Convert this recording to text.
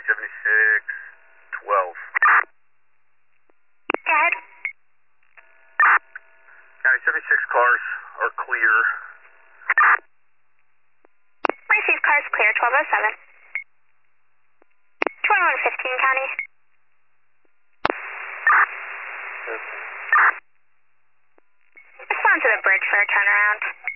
7612. Go ahead. County 76 cars are clear. Receive cars clear, 1207. 2115 County. Respond to the bridge for a turnaround.